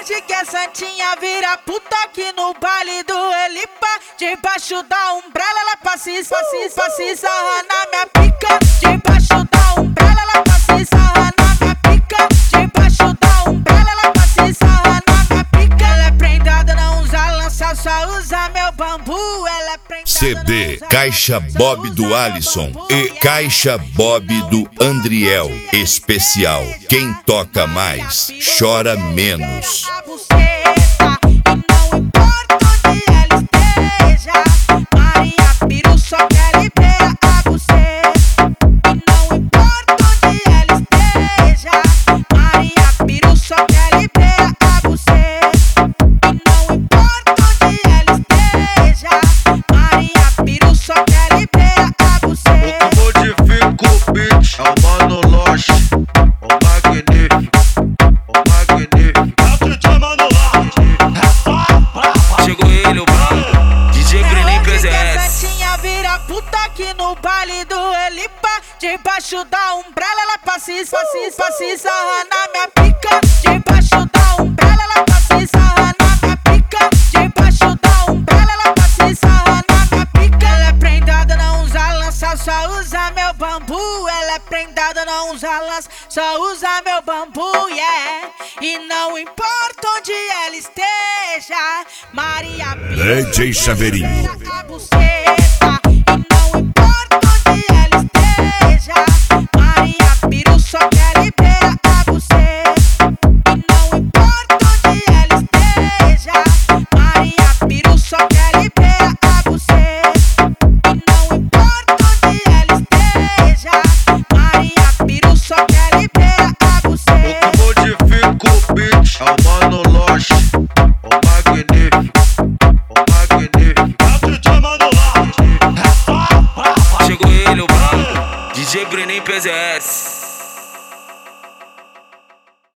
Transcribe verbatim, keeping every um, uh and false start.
pede que a santinha vira puta aqui no baile do Elipa. Debaixo da umbrella ela passa e passa e passa e sarra na minha pica. Debaixo da umbrella ela passa e sarra na minha pica. Debaixo da umbrella ela passa e sarra na minha pica. Ela é prendada, não usa lança, só usa meu bambu. Ela é prendada, C D Caixa Bob do Alisson e Caixa Bob do Andriel. Especial. Quem toca mais, chora menos. No baile do Elipa, debaixo da umbrella ela passa e passa e passa e sarra na minha pica. Debaixo da umbrella ela passa e sarra na minha pica. Debaixo da umbrella ela passa e sarra na minha pica. Ela é prendada, não usa lança, só usa meu bambu. Ela é prendada, não usa lança, só usa meu bambu, yeah. E não importa onde ela esteja, Maria D J Chaveirinho. a buceta. D J Breninho P Z S.